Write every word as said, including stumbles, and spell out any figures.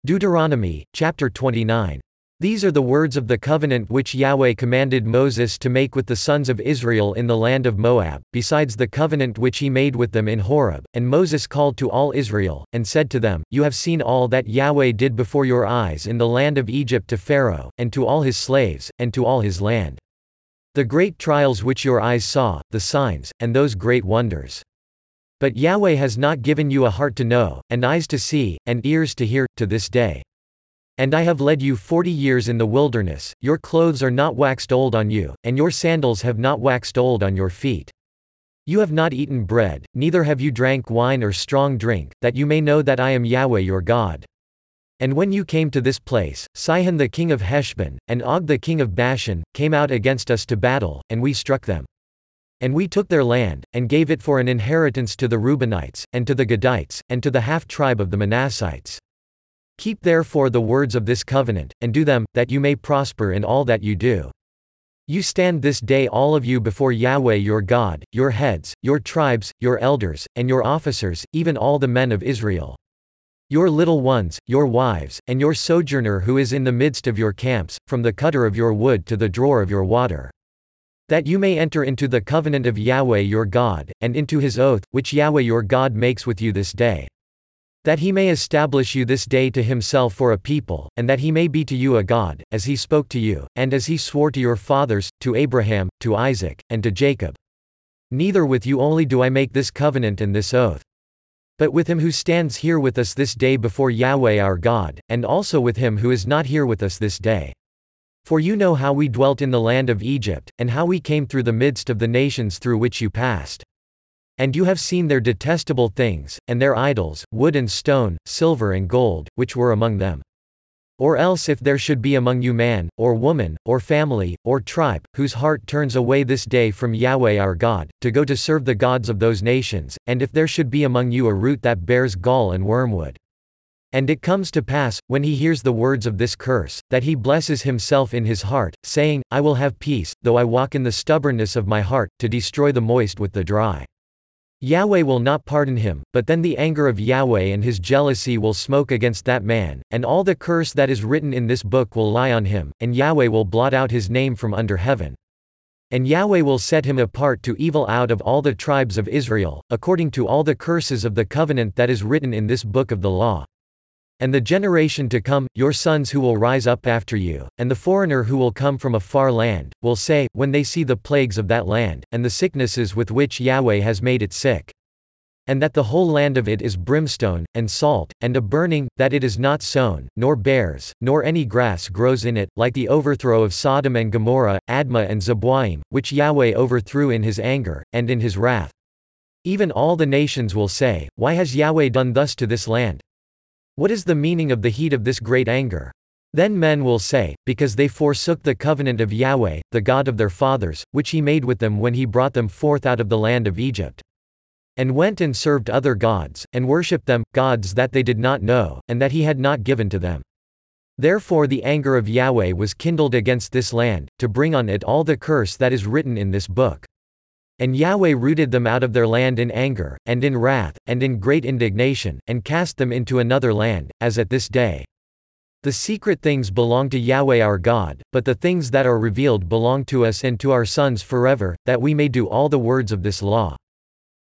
Deuteronomy, chapter twenty-nine. These are the words of the covenant which Yahweh commanded Moses to make with the sons of Israel in the land of Moab, besides the covenant which he made with them in Horeb. And Moses called to all Israel, and said to them, You have seen all that Yahweh did before your eyes in the land of Egypt to Pharaoh, and to all his slaves, and to all his land. The great trials which your eyes saw, the signs, and those great wonders. But Yahweh has not given you a heart to know, and eyes to see, and ears to hear, to this day. And I have led you forty years in the wilderness, your clothes are not waxed old on you, and your sandals have not waxed old on your feet. You have not eaten bread, neither have you drank wine or strong drink, that you may know that I am Yahweh your God. And when you came to this place, Sihon the king of Heshbon, and Og the king of Bashan, came out against us to battle, and we struck them. And we took their land, and gave it for an inheritance to the Reubenites, and to the Gadites, and to the half-tribe of the Manassites. Keep therefore the words of this covenant, and do them, that you may prosper in all that you do. You stand this day all of you before Yahweh your God, your heads, your tribes, your elders, and your officers, even all the men of Israel. Your little ones, your wives, and your sojourner who is in the midst of your camps, from the cutter of your wood to the drawer of your water. That you may enter into the covenant of Yahweh your God, and into his oath, which Yahweh your God makes with you this day. That he may establish you this day to himself for a people, and that he may be to you a God, as he spoke to you, and as he swore to your fathers, to Abraham, to Isaac, and to Jacob. Neither with you only do I make this covenant and this oath, but with him who stands here with us this day before Yahweh our God, and also with him who is not here with us this day. For you know how we dwelt in the land of Egypt, and how we came through the midst of the nations through which you passed. And you have seen their detestable things, and their idols, wood and stone, silver and gold, which were among them. Or else if there should be among you man, or woman, or family, or tribe, whose heart turns away this day from Yahweh our God, to go to serve the gods of those nations, and if there should be among you a root that bears gall and wormwood. And it comes to pass, when he hears the words of this curse, that he blesses himself in his heart, saying, I will have peace, though I walk in the stubbornness of my heart, to destroy the moist with the dry. Yahweh will not pardon him, but then the anger of Yahweh and his jealousy will smoke against that man, and all the curse that is written in this book will lie on him, and Yahweh will blot out his name from under heaven. And Yahweh will set him apart to evil out of all the tribes of Israel, according to all the curses of the covenant that is written in this book of the law. And the generation to come, your sons who will rise up after you, and the foreigner who will come from a far land, will say, when they see the plagues of that land, and the sicknesses with which Yahweh has made it sick, and that the whole land of it is brimstone, and salt, and a burning, that it is not sown, nor bears, nor any grass grows in it, like the overthrow of Sodom and Gomorrah, Admah and Zeboim, which Yahweh overthrew in his anger, and in his wrath. Even all the nations will say, Why has Yahweh done thus to this land? What is the meaning of the heat of this great anger? Then men will say, Because they forsook the covenant of Yahweh, the God of their fathers, which he made with them when he brought them forth out of the land of Egypt. And went and served other gods, and worshipped them, gods that they did not know, and that he had not given to them. Therefore the anger of Yahweh was kindled against this land, to bring on it all the curse that is written in this book. And Yahweh rooted them out of their land in anger, and in wrath, and in great indignation, and cast them into another land, as at this day. The secret things belong to Yahweh our God, but the things that are revealed belong to us and to our sons forever, that we may do all the words of this law.